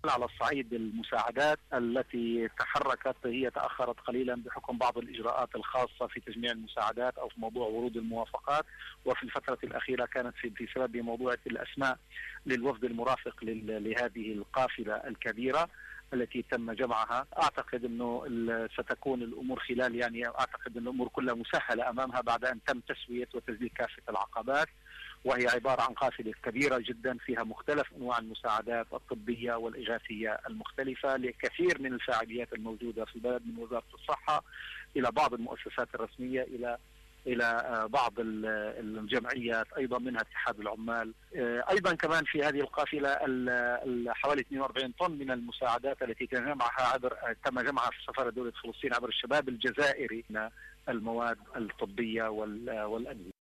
على الصعيد المساعدات التي تحركت، هي تأخرت قليلا بحكم بعض الإجراءات الخاصة في تجميع المساعدات أو في موضوع ورود الموافقات، وفي الفترة الأخيرة كانت بسبب موضوع الأسماء للوفد المرافق لهذه القافلة الكبيرة التي تم جمعها. أعتقد أنه ستكون الأمور أعتقد أن الأمور كلها مسهلة أمامها بعد أن تم تسوية وتسديد كافة العقبات، وهي عبارة عن قافلة كبيرة جدا فيها مختلف أنواع المساعدات الطبية والإغاثية المختلفة لكثير من الفاعليات الموجودة في البلد، من وزارة الصحة إلى بعض المؤسسات الرسمية إلى بعض الجمعيات أيضا منها اتحاد العمال. أيضا كمان في هذه القافلة حوالي 42 طن من المساعدات التي تم جمعها في سفارة دولة فلسطين عبر الشباب الجزائري من المواد الطبية والأدوية.